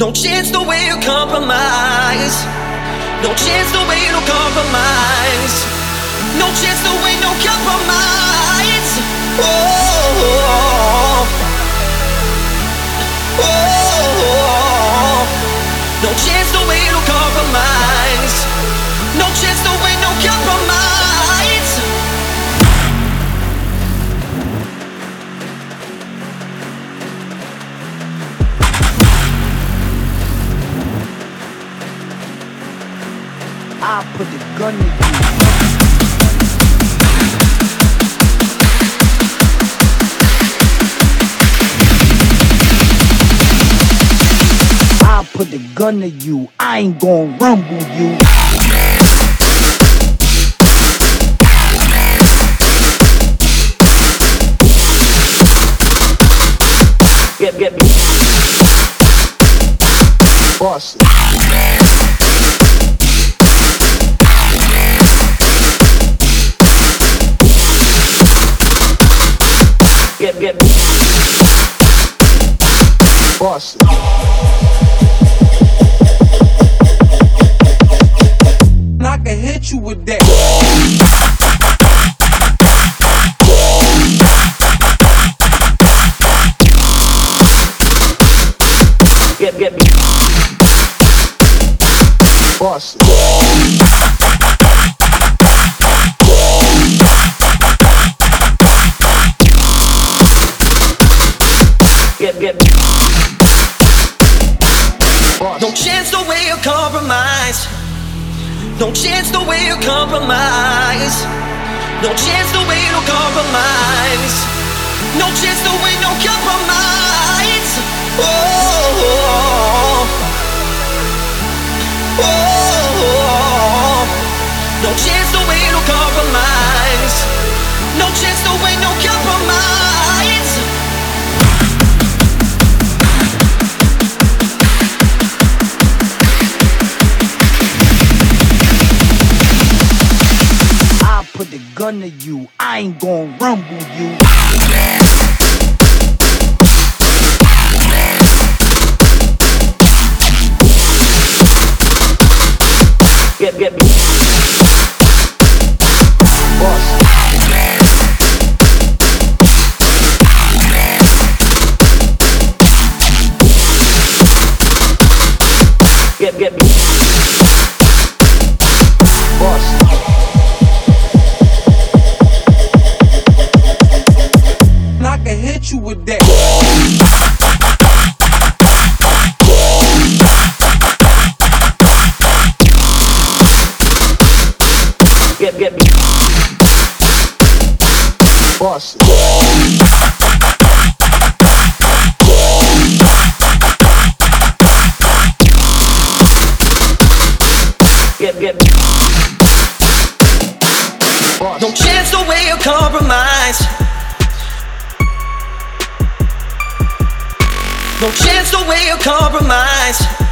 No chance, no way to compromise. No chance, no way to compromise. No chance, no way, no compromise. Oh, oh, oh, oh. No chance, no way to compromise. No chance, no way, no compromise. I put the gun to you. I put the gun to you. I ain't gon' rumble you. Get me. Boss. Get me. Boss. I can hit you with that. Get me. Boss. Get me. Boss. No chance, no way to compromise. No chance, no way to compromise. No chance, no way to compromise. No chance, no way, no compromise. Oh, oh, oh, oh. No chance, no way to compromise. No chance, no way, no compromise. I put the gun to you. I ain't gon' rumble you. Get me. Boss. Get me. Boss. I can hit you with that. Get me. Boss. Get me. Boss. No chance, no way to compromise. No chance, no way to compromise.